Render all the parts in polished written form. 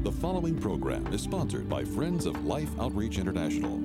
The following program is sponsored by Friends of Life Outreach International.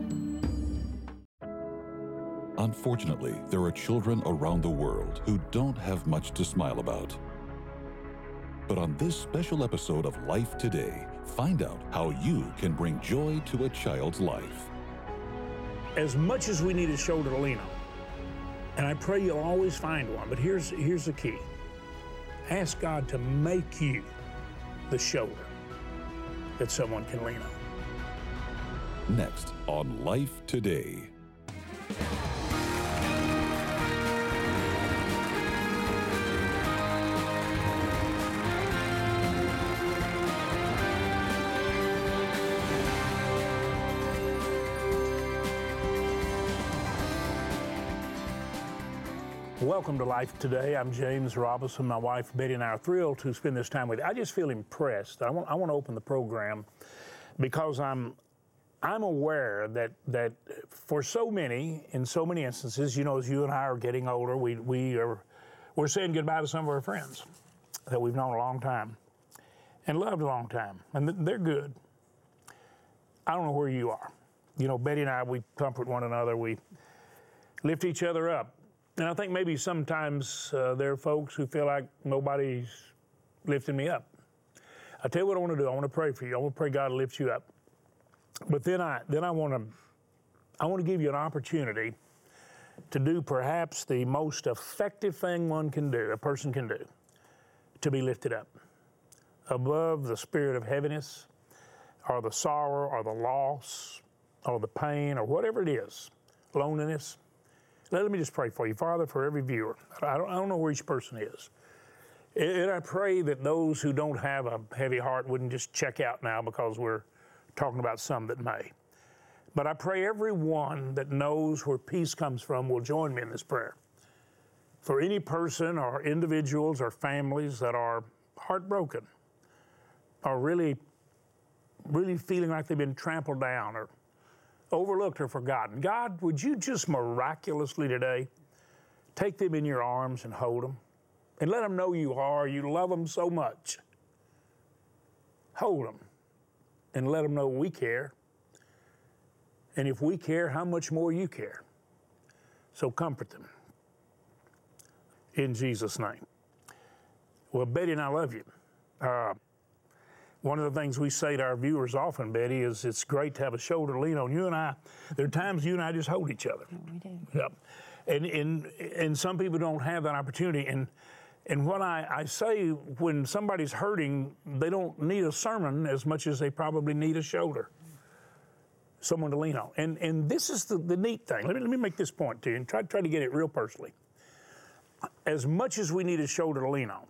Unfortunately, there are children around the world who don't have much to smile about. But on this special episode of Life Today, find out how you can bring joy to a child's life. As much as we need a shoulder to lean on, and I pray you'll always find one, but here's the key. Ask God to make you the shoulder that someone can lean on. Next on Life Today. Welcome to Life Today. I'm James Robinson. My wife Betty and I are thrilled to spend this time with you. I just feel impressed. I want to open the program because I'm aware that for so many, in so many instances, you know, as you and I are getting older, we're saying goodbye to some of our friends that we've known a long time and loved a long time, and they're good. I don't know where you are. You know, Betty and I, we comfort one another. We lift each other up. And I think maybe sometimes there are folks who feel like nobody's lifting me up. I tell you what I want to do. I want to pray for you. I want to pray God to lift you up. But then I want to give you an opportunity to do perhaps the most effective thing one can do, a person can do, to be lifted up above the spirit of heaviness or the sorrow or the loss or the pain or whatever it is, loneliness. Let me just pray for you. Father, for every viewer, I don't know where each person is. And I pray that those who don't have a heavy heart wouldn't just check out now because we're talking about some that may. But I pray everyone that knows where peace comes from will join me in this prayer. For any person or individuals or families that are heartbroken or really feeling like they've been trampled down or overlooked or forgotten. God, would you just miraculously today take them in your arms and hold them and let them know you love them so much. Hold them and let them know we care. And if we care, how much more you care. So comfort them in Jesus' name. Well, Betty and I love you. One of the things we say to our viewers often, Betty, is it's great to have a shoulder to lean on. You and I, there are times you and I just hold each other. We do. Yep. And some people don't have that opportunity. And what I say, when somebody's hurting, they don't need a sermon as much as they probably need a shoulder, someone to lean on. And this is the neat thing. Let me make this point to you and try to get it real personally. As much as we need a shoulder to lean on,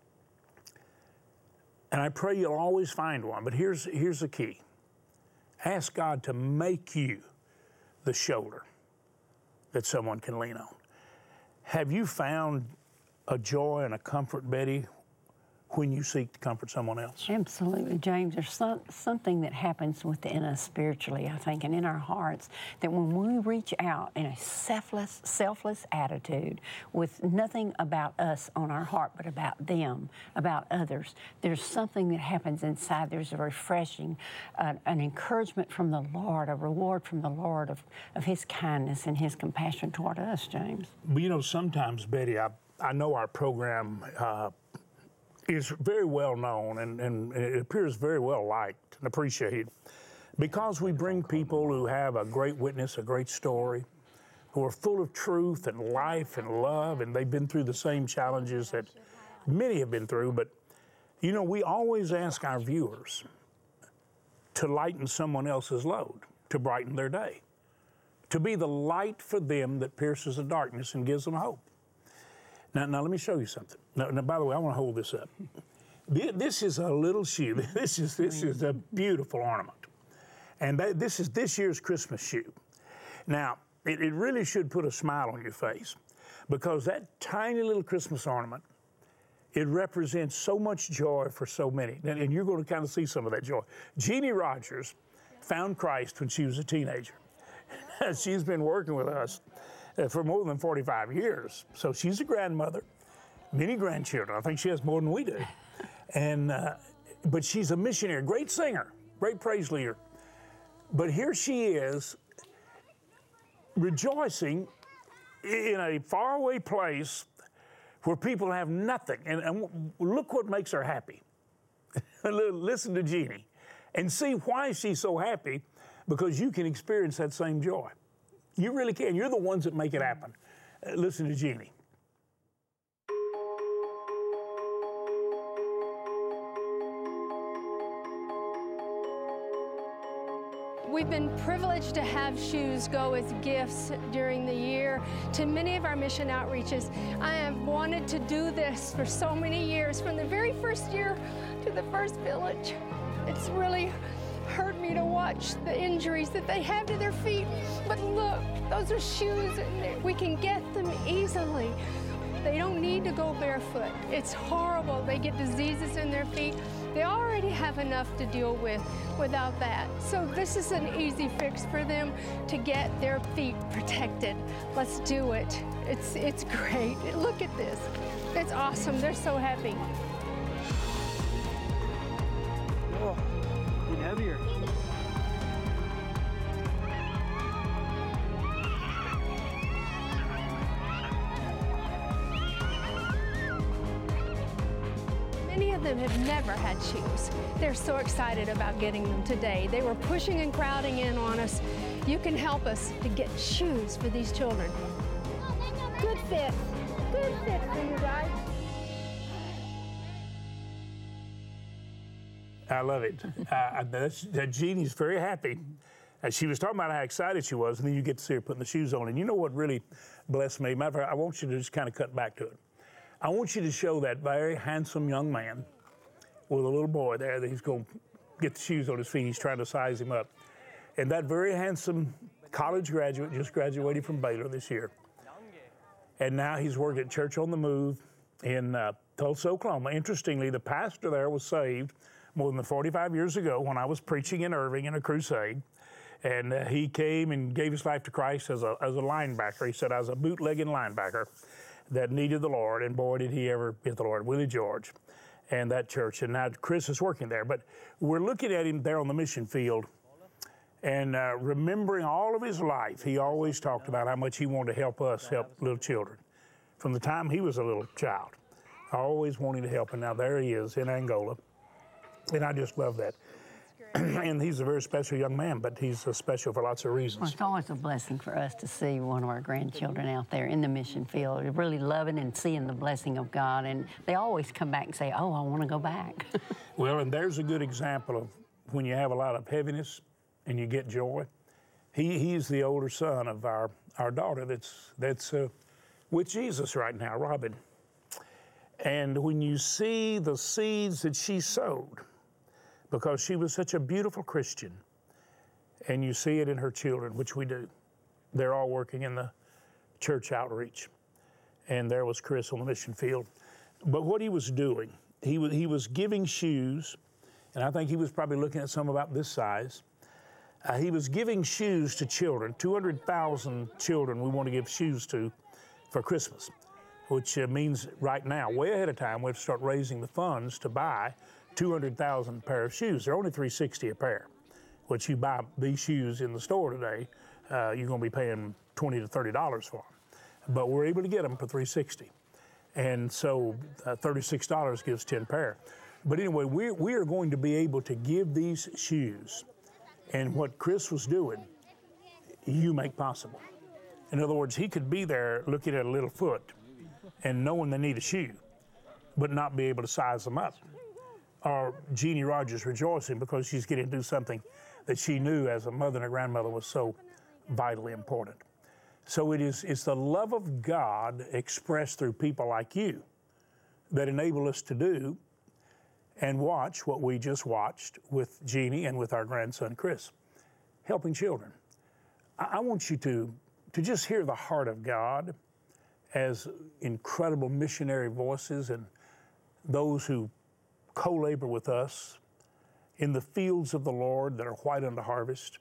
and I pray you'll always find one, but here's the key. Ask God to make you the shoulder that someone can lean on. Have you found a joy and a comfort, Betty, when you seek to comfort someone else? Absolutely, James. There's something that happens within us spiritually, I think, and in our hearts, that when we reach out in a selfless attitude with nothing about us on our heart, but about them, about others, there's something that happens inside. There's a refreshing, an encouragement from the Lord, a reward from the Lord of His kindness and His compassion toward us, James. But you know, sometimes, Betty, I know our program is very well known and it appears very well liked and appreciated because we bring people who have a great witness, a great story, who are full of truth and life and love, and they've been through the same challenges that many have been through. But, you know, we always ask our viewers to lighten someone else's load, to brighten their day, to be the light for them that pierces the darkness and gives them hope. Now let me show you something. Now, by the way, I want to hold this up. This is a little shoe. This is a beautiful ornament. And this is this year's Christmas shoe. Now, it really should put a smile on your face because that tiny little Christmas ornament, it represents so much joy for so many. And you're going to kind of see some of that joy. Jeannie Rogers found Christ when she was a teenager. She's been working with us for more than 45 years. So she's a grandmother, many grandchildren. I think she has more than we do. And but she's a missionary, great singer, great praise leader. But here she is rejoicing in a faraway place where people have nothing. And look what makes her happy. Listen to Jeannie and see why she's so happy, because you can experience that same joy. You really can. You're the ones that make it happen. Listen to Jeannie. We've been privileged to have shoes go as gifts during the year to many of our mission outreaches. I have wanted to do this for so many years, from the very first year to the first village. It's really hurt me to watch the injuries that they have to their feet. But look, those are shoes, and we can get them easily. They don't need to go barefoot. It's horrible. They get diseases in their feet. They already have enough to deal with without that. So this is an easy fix for them to get their feet protected. Let's do it. It's great. Look at this. It's awesome. They're so happy. Oh, get heavier. Many of them have never had shoes. They're so excited about getting them today. They were pushing and crowding in on us. You can help us to get shoes for these children. Good fit. Good fit for you guys. I love it. Jeannie's very happy. She was talking about how excited she was, and then you get to see her putting the shoes on. And you know what really blessed me? Matter of fact, I want you to just kind of cut back to it. I want you to show that very handsome young man with a little boy there that he's going to get the shoes on his feet. He's trying to size him up. And that very handsome college graduate just graduated from Baylor this year. And now he's working at Church on the Move in Tulsa, Oklahoma. Interestingly, the pastor there was saved more than 45 years ago when I was preaching in Irving in a crusade. And he came and gave his life to Christ as a linebacker. He said, I was a bootlegging linebacker that needed the Lord, and boy, did he ever get the Lord. Willie George and that church. And now Chris is working there. But we're looking at him there on the mission field and remembering all of his life. He always talked about how much he wanted to help us help little children. From the time he was a little child, always wanting to help. And now there he is in Angola. And I just love that. And he's a very special young man, but he's special for lots of reasons. Well, it's always a blessing for us to see one of our grandchildren out there in the mission field, really loving and seeing the blessing of God. And they always come back and say, oh, I want to go back. Well, and there's a good example of when you have a lot of heaviness and you get joy. He's the older son of our daughter that's with Jesus right now, Robin. And when you see the seeds that she sowed, because she was such a beautiful Christian, and you see it in her children, which we do. They're all working in the church outreach. And there was Chris on the mission field. But what he was doing, he was giving shoes, and I think he was probably looking at some about this size. He was giving shoes to children, 200,000 children we want to give shoes to for Christmas, which means right now, way ahead of time, we have to start raising the funds to buy 200,000 pair of shoes. They're only $360 a pair, which you buy these shoes in the store today, you're going to be paying $20 to $30 for them. But we're able to get them for $360. And so $36 gives 10 pair. But anyway, we are going to be able to give these shoes. And what Chris was doing, you make possible. In other words, he could be there looking at a little foot and knowing they need a shoe, but not be able to size them up. Or Jeannie Rogers rejoicing because she's getting to do something that she knew as a mother and a grandmother was so vitally important. So it's the love of God expressed through people like you that enable us to do and watch what we just watched with Jeannie and with our grandson Chris, helping children. I want you to just hear the heart of God as incredible missionary voices and those who co-labor with us in the fields of the Lord that are white unto harvest.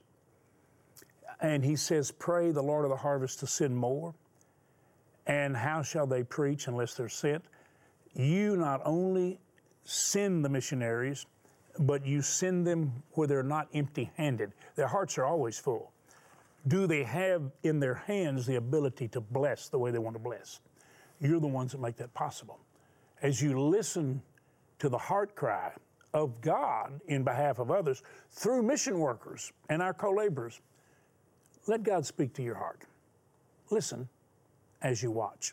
And he says, pray the Lord of the harvest to send more. And how shall they preach unless they're sent? You not only send the missionaries, but you send them where they're not empty-handed. Their hearts are always full. Do they have in their hands the ability to bless the way they want to bless? You're the ones that make that possible. As you listen to the heart cry of God in behalf of others through mission workers and our co-laborers, let God speak to your heart. Listen as you watch.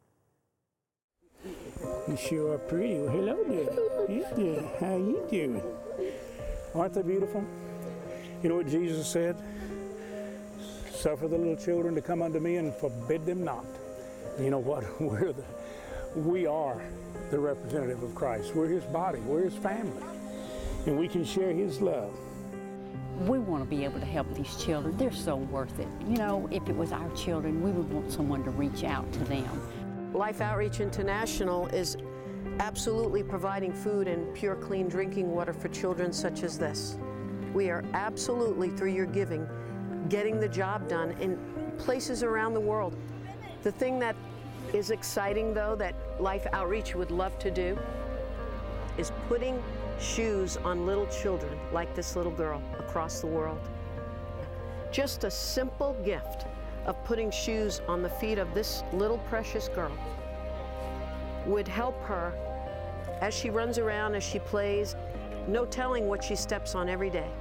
You sure are pretty. Well, hello there. Yeah, how you doing? Aren't they beautiful? You know what Jesus said? Suffer the little children to come unto me and forbid them not. And you know what? We are the representative of Christ. We're his body. We're his family. And we can share his love. We want to be able to help these children. They're so worth it. You know, if it was our children, we would want someone to reach out to them. Life Outreach International is absolutely providing food and pure, clean drinking water for children such as this. We are absolutely, through your giving, getting the job done in places around the world. The thing that is exciting, though, that Life Outreach would love to do is putting shoes on little children like this little girl across the world. Just a simple gift of putting shoes on the feet of this little precious girl would help her as she runs around, as she plays, no telling what she steps on every day.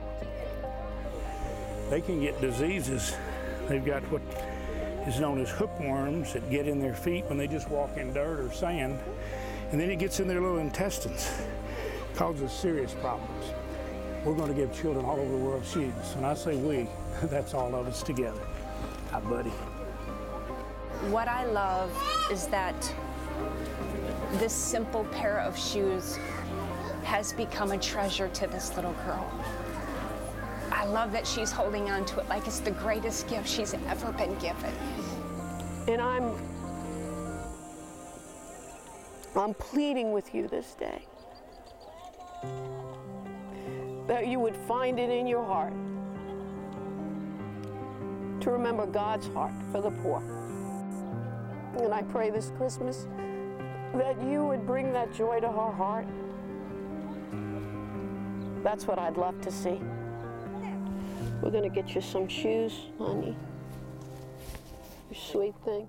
They can get diseases. They've got what is known as hookworms that get in their feet when they just walk in dirt or sand, and then it gets in their little intestines. Causes serious problems. We're going to give children all over the world shoes, and I say we, that's all of us together. Hi, buddy. What I love is that this simple pair of shoes has become a treasure to this little girl. I love that she's holding on to it like it's the greatest gift she's ever been given. And I'm pleading with you this day that you would find it in your heart to remember God's heart for the poor. And I pray this Christmas that you would bring that joy to her heart. That's what I'd love to see. We're going to get you some shoes, honey. You sweet thing.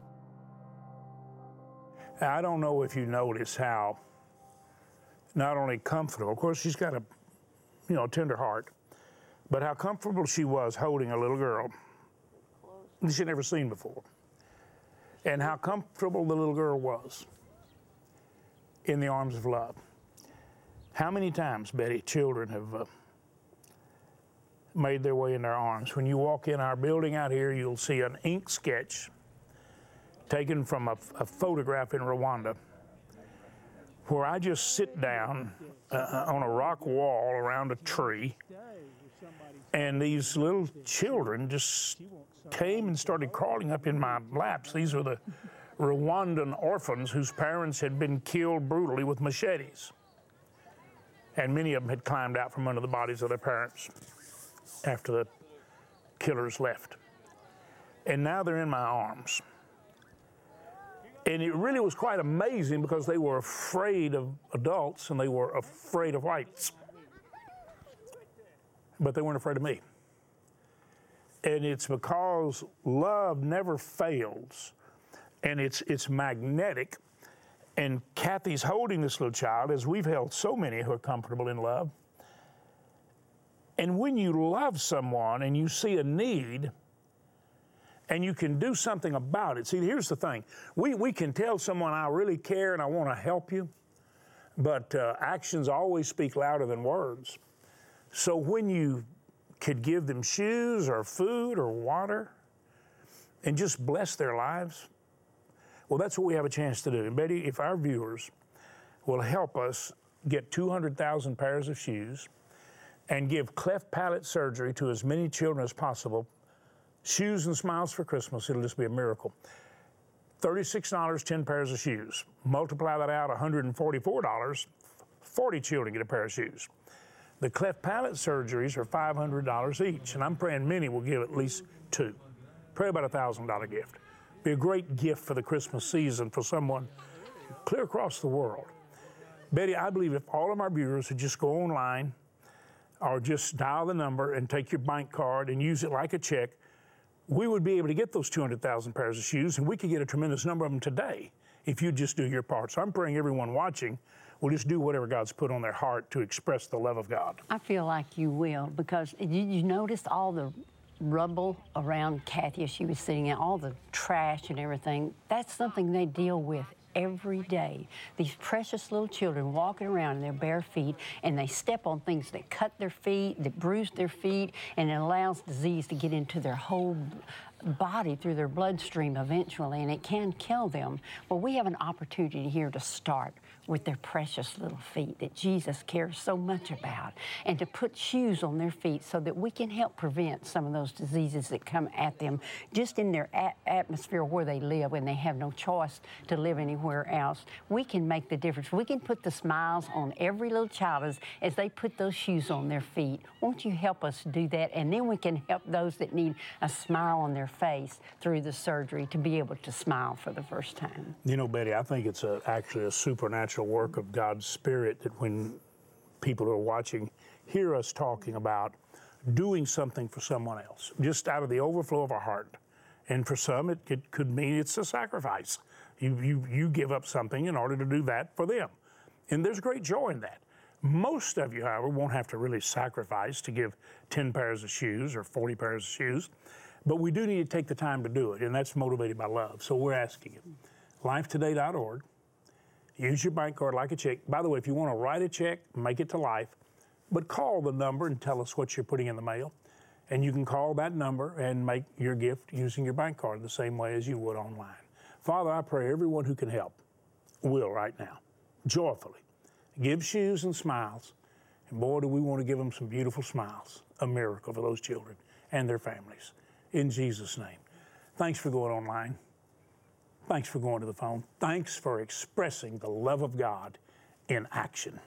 I don't know if you notice how not only comfortable, of course she's got a tender heart, but how comfortable she was holding a little girl that she'd never seen before. And how comfortable the little girl was in the arms of love. How many times, Betty, children have made their way in their arms? When you walk in our building out here, you'll see an ink sketch taken from a photograph in Rwanda, where I just sit down on a rock wall around a tree, and these little children just came and started crawling up in my laps. These are the Rwandan orphans whose parents had been killed brutally with machetes. And many of them had climbed out from under the bodies of their parents after the killers left. And now they're in my arms. And it really was quite amazing because they were afraid of adults and they were afraid of whites. But they weren't afraid of me. And it's because love never fails, and it's magnetic. And Kathy's holding this little child, as we've held so many who are comfortable in love. And when you love someone and you see a need, and you can do something about it. See, here's the thing. We can tell someone, I really care and I want to help you, but actions always speak louder than words. So when you could give them shoes or food or water and just bless their lives, well, that's what we have a chance to do. And Betty, if our viewers will help us get 200,000 pairs of shoes and give cleft palate surgery to as many children as possible, Shoes and Smiles for Christmas, it'll just be a miracle. $36, 10 pairs of shoes. Multiply that out, $144, 40 children get a pair of shoes. The cleft palate surgeries are $500 each, and I'm praying many will give at least 2. Pray about a $1,000 gift. Be a great gift for the Christmas season for someone clear across the world. Betty, I believe if all of our viewers would just go online or just dial the number and take your bank card and use it like a check, we would be able to get those 200,000 pairs of shoes, and we could get a tremendous number of them today if you just do your part. So I'm praying everyone watching will just do whatever God's put on their heart to express the love of God. I feel like you will, because you noticed all the rubble around Kathy as she was sitting there, all the trash and everything. That's something they deal with every day. These precious little children walking around in their bare feet, and they step on things that cut their feet, that bruise their feet, and it allows disease to get into their whole body through their bloodstream eventually, and it can kill them. Well, we have an opportunity here to start with their precious little feet that Jesus cares so much about, and to put shoes on their feet so that we can help prevent some of those diseases that come at them just in their atmosphere where they live, and they have no choice to live anywhere else. We can make the difference. We can put the smiles on every little child as they put those shoes on their feet. Won't you help us do that? And then we can help those that need a smile on their face through the surgery to be able to smile for the first time. You know, Betty, I think it's actually a supernatural work of God's Spirit that when people who are watching hear us talking about doing something for someone else, just out of the overflow of our heart. And for some, it could mean it's a sacrifice. You give up something in order to do that for them. And there's great joy in that. Most of you, however, won't have to really sacrifice to give 10 pairs of shoes or 40 pairs of shoes. But we do need to take the time to do it, and that's motivated by love. So we're asking you, lifetoday.org, use your bank card like a check. By the way, if you want to write a check, make it to Life, but call the number and tell us what you're putting in the mail. And you can call that number and make your gift using your bank card the same way as you would online. Father, I pray everyone who can help will right now, joyfully, give shoes and smiles. And boy, do we want to give them some beautiful smiles, a miracle for those children and their families. In Jesus' name. Thanks for going online. Thanks for going to the phone. Thanks for expressing the love of God in action.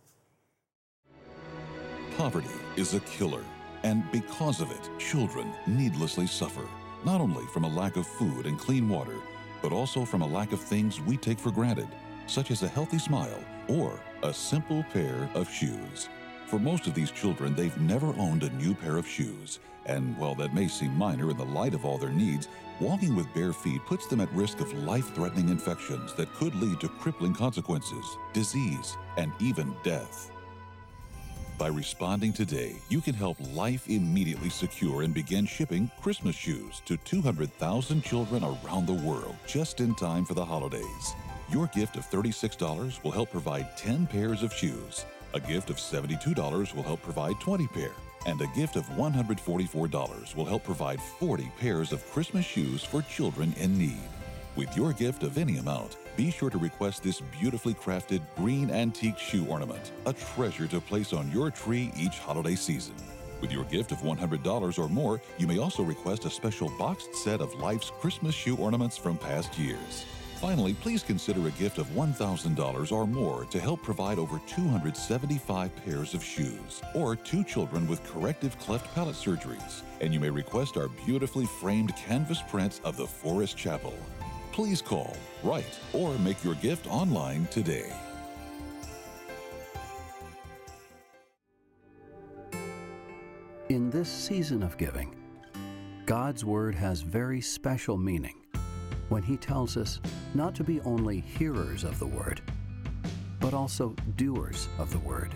Poverty is a killer, and because of it, children needlessly suffer, not only from a lack of food and clean water, but also from a lack of things we take for granted, such as a healthy smile or a simple pair of shoes. For most of these children, they've never owned a new pair of shoes. And while that may seem minor in the light of all their needs, walking with bare feet puts them at risk of life-threatening infections that could lead to crippling consequences, disease, and even death. By responding today, you can help Life immediately secure and begin shipping Christmas shoes to 200,000 children around the world just in time for the holidays. Your gift of $36 will help provide 10 pairs of shoes. A gift of $72 will help provide 20 pairs. And a gift of $144 will help provide 40 pairs of Christmas shoes for children in need. With your gift of any amount, be sure to request this beautifully crafted green antique shoe ornament, a treasure to place on your tree each holiday season. With your gift of $100 or more, you may also request a special boxed set of Life's Christmas shoe ornaments from past years. Finally, please consider a gift of $1,000 or more to help provide over 275 pairs of shoes, or 2 children with corrective cleft palate surgeries. And you may request our beautifully framed canvas prints of the Forest Chapel. Please call, write, or make your gift online today. In this season of giving, God's Word has very special meaning when He tells us not to be only hearers of the Word, but also doers of the Word.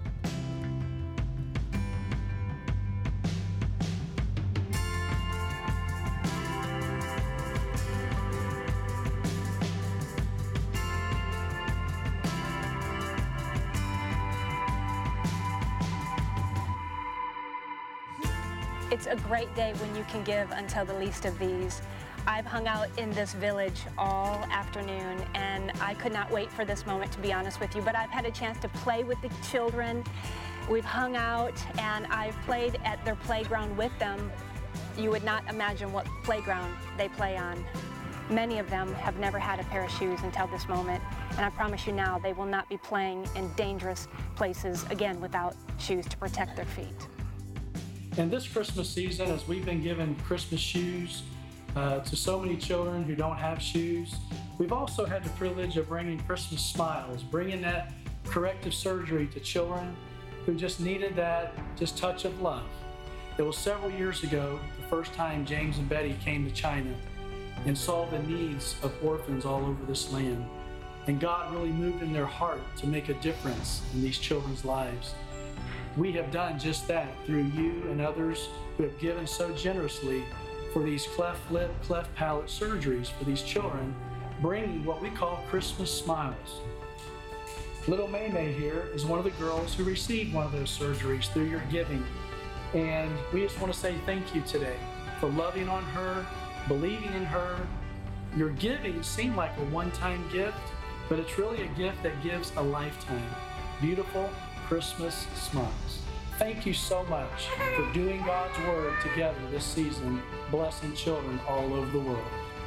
It's a great day when you can give until the least of these. I've hung out in this village all afternoon, and I could not wait for this moment, to be honest with you, but I've had a chance to play with the children. We've hung out, and I've played at their playground with them. You would not imagine what playground they play on. Many of them have never had a pair of shoes until this moment, and I promise you now they will not be playing in dangerous places again without shoes to protect their feet. And this Christmas season, as we've been giving Christmas shoes to so many children who don't have shoes, we've also had the privilege of bringing Christmas smiles, bringing that corrective surgery to children who just needed that just touch of love. It was several years ago, the first time James and Betty came to China and saw the needs of orphans all over this land. And God really moved in their heart to make a difference in these children's lives. We have done just that through you and others who have given so generously for these cleft lip, cleft palate surgeries for these children, bringing what we call Christmas smiles. Little May May here is one of the girls who received one of those surgeries through your giving. And we just want to say thank you today for loving on her, believing in her. Your giving seemed like a one-time gift, but it's really a gift that gives a lifetime. Beautiful Christmas smiles. Thank you so much for doing God's Word together this season, blessing children all over the world.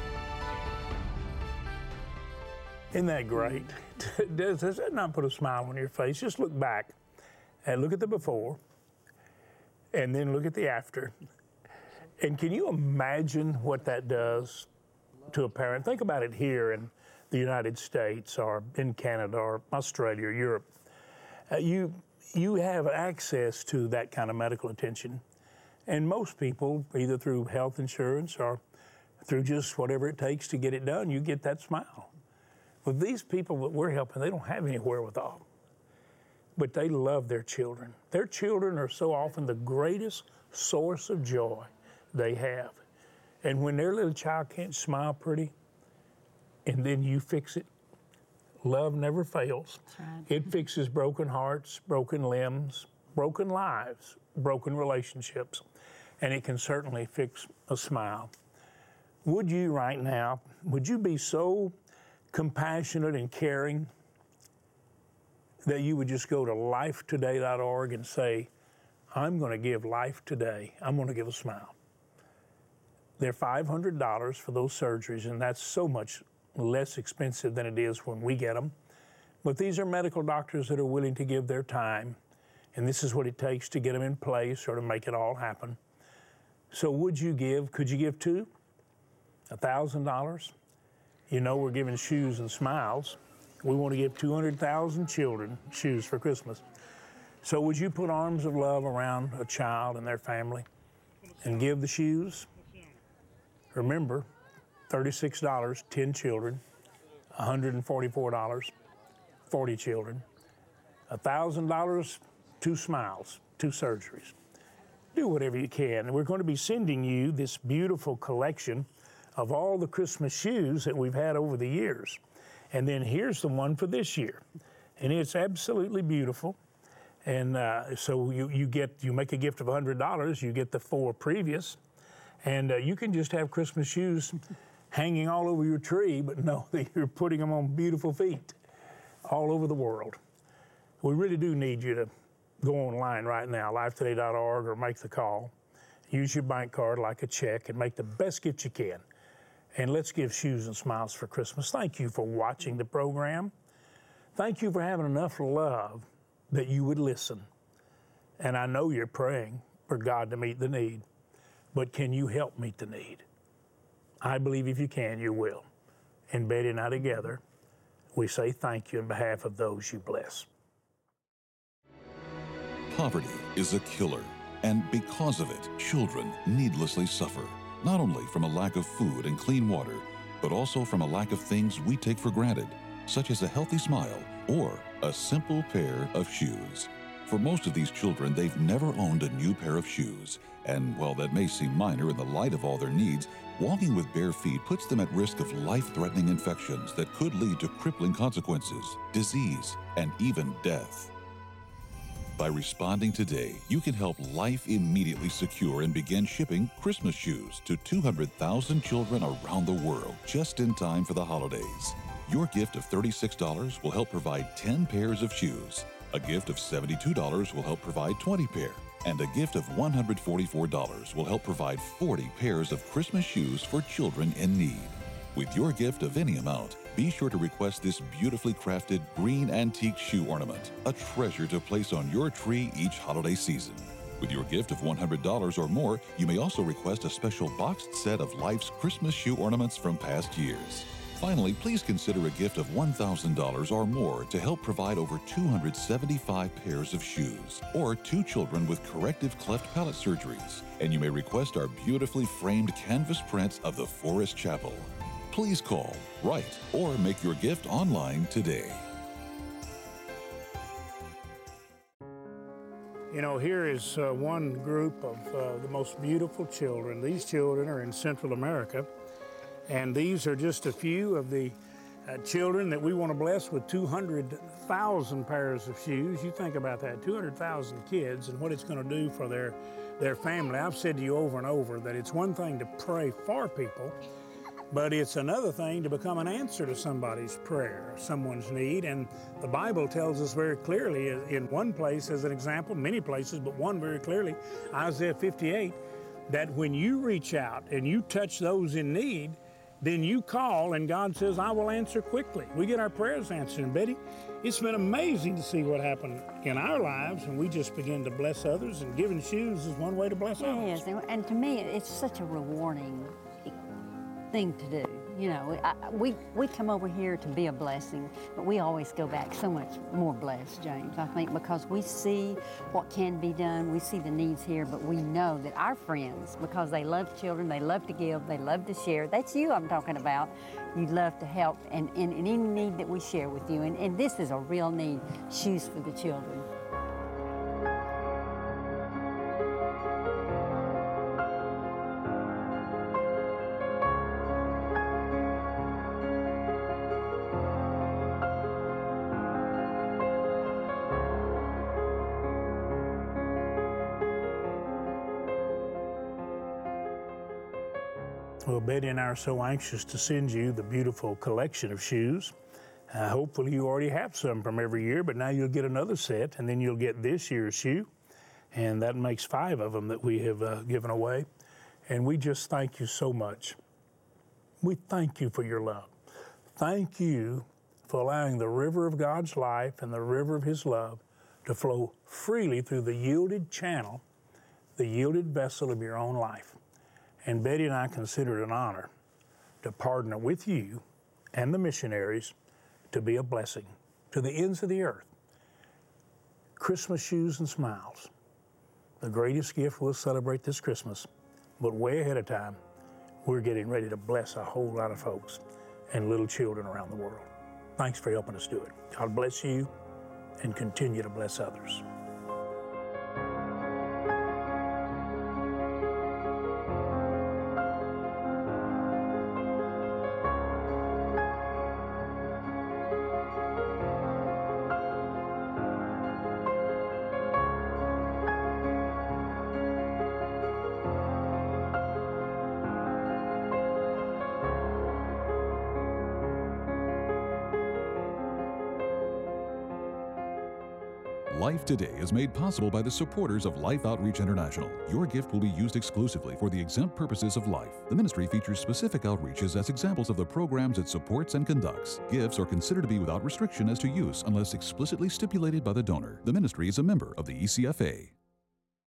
Isn't that great? Does that not put a smile on your face? Just look back and look at the before and then look at the after. And can you imagine what that does to a parent? Think about it here in the United States or in Canada or Australia or Europe. You have access to that kind of medical attention. And most people, either through health insurance or through just whatever it takes to get it done, you get that smile. With these people that we're helping, they don't have any wherewithal, but they love their children. Their children are so often the greatest source of joy they have. And when their little child can't smile pretty, and then you fix it, love never fails. That's right. It fixes broken hearts, broken limbs, broken lives, broken relationships, and it can certainly fix a smile. Would you right now, would you be so compassionate and caring that you would just go to lifetoday.org and say, I'm going to give life today. I'm going to give a smile. They're $500 for those surgeries, and that's so much less expensive than it is when we get them. But these are medical doctors that are willing to give their time, and this is what it takes to get them in place or to make it all happen. So would you give? Could you give two? $1,000? You know we're giving shoes and smiles. We want to give 200,000 children shoes for Christmas. So would you put arms of love around a child and their family and give the shoes? Remember, $36, 10 children, $144, 40 children, $1,000, 2 smiles, 2 surgeries. Do whatever you can. And we're going to be sending you this beautiful collection of all the Christmas shoes that we've had over the years. And then here's the one for this year. And it's absolutely beautiful. And so you make a gift of $100, you get the 4 previous, and you can just have Christmas shoes hanging all over your tree, but know that you're putting them on beautiful feet all over the world. We really do need you to go online right now, lifetoday.org, or make the call. Use your bank card like a check and make the best gift you can. And let's give shoes and smiles for Christmas. Thank you for watching the program. Thank you for having enough love that you would listen. And I know you're praying for God to meet the need, but can you help meet the need? I believe if you can, you will. And Betty and I together, we say thank you on behalf of those you bless. Poverty is a killer, and because of it, children needlessly suffer, not only from a lack of food and clean water, but also from a lack of things we take for granted, such as a healthy smile or a simple pair of shoes. For most of these children, they've never owned a new pair of shoes, and while that may seem minor in the light of all their needs, walking with bare feet puts them at risk of life-threatening infections that could lead to crippling consequences, disease, and even death. By responding today, you can help Life immediately secure and begin shipping Christmas shoes to 200,000 children around the world just in time for the holidays. Your gift of $36 will help provide 10 pairs of shoes. A gift of $72 will help provide 20 pairs. And a gift of $144 will help provide 40 pairs of Christmas shoes for children in need. With your gift of any amount, be sure to request this beautifully crafted green antique shoe ornament, a treasure to place on your tree each holiday season. With your gift of $100 or more, you may also request a special boxed set of Life's Christmas shoe ornaments from past years. Finally, please consider a gift of $1,000 or more to help provide over 275 pairs of shoes, or 2 children with corrective cleft palate surgeries. And you may request our beautifully framed canvas prints of the Forest Chapel. Please call, write, or make your gift online today. You know, here is one group of the most beautiful children. These children are in Central America, and these are just a few of the children that we want to bless with 200,000 pairs of shoes. You think about that, 200,000 kids and what it's going to do for their family. I've said to you over and over that it's one thing to pray for people, but it's another thing to become an answer to somebody's prayer, someone's need. And the Bible tells us very clearly in one place as an example, many places, but one very clearly, Isaiah 58, that when you reach out and you touch those in need, then you call and God says, I will answer quickly. We get our prayers answered. And Betty, it's been amazing to see what happened in our lives when we just begin to bless others, and giving shoes is one way to bless others. Yes, and to me, it's such a rewarding thing to do. You know, we come over here to be a blessing, but we always go back so much more blessed, James, I think, because we see what can be done, we see the needs here, but we know that our friends, because they love children, they love to give, they love to share. That's you I'm talking about. You love to help in any need that we share with you, and this is a real need, shoes for the children. Well, Betty and I are so anxious to send you the beautiful collection of shoes. Hopefully you already have some from every year, but now you'll get another set, and then you'll get this year's shoe, and that makes 5 of them that we have given away. And we just thank you so much. We thank you for your love. Thank you for allowing the river of God's life and the river of His love to flow freely through the yielded channel, the yielded vessel of your own life. And Betty and I consider it an honor to partner with you and the missionaries to be a blessing to the ends of the earth. Christmas shoes and smiles, the greatest gift we'll celebrate this Christmas, but way ahead of time, we're getting ready to bless a whole lot of folks and little children around the world. Thanks for helping us do it. God bless you and continue to bless others. Life Today is made possible by the supporters of Life Outreach International. Your gift will be used exclusively for the exempt purposes of life. The ministry features specific outreaches as examples of the programs it supports and conducts. Gifts are considered to be without restriction as to use unless explicitly stipulated by the donor. The ministry is a member of the ECFA.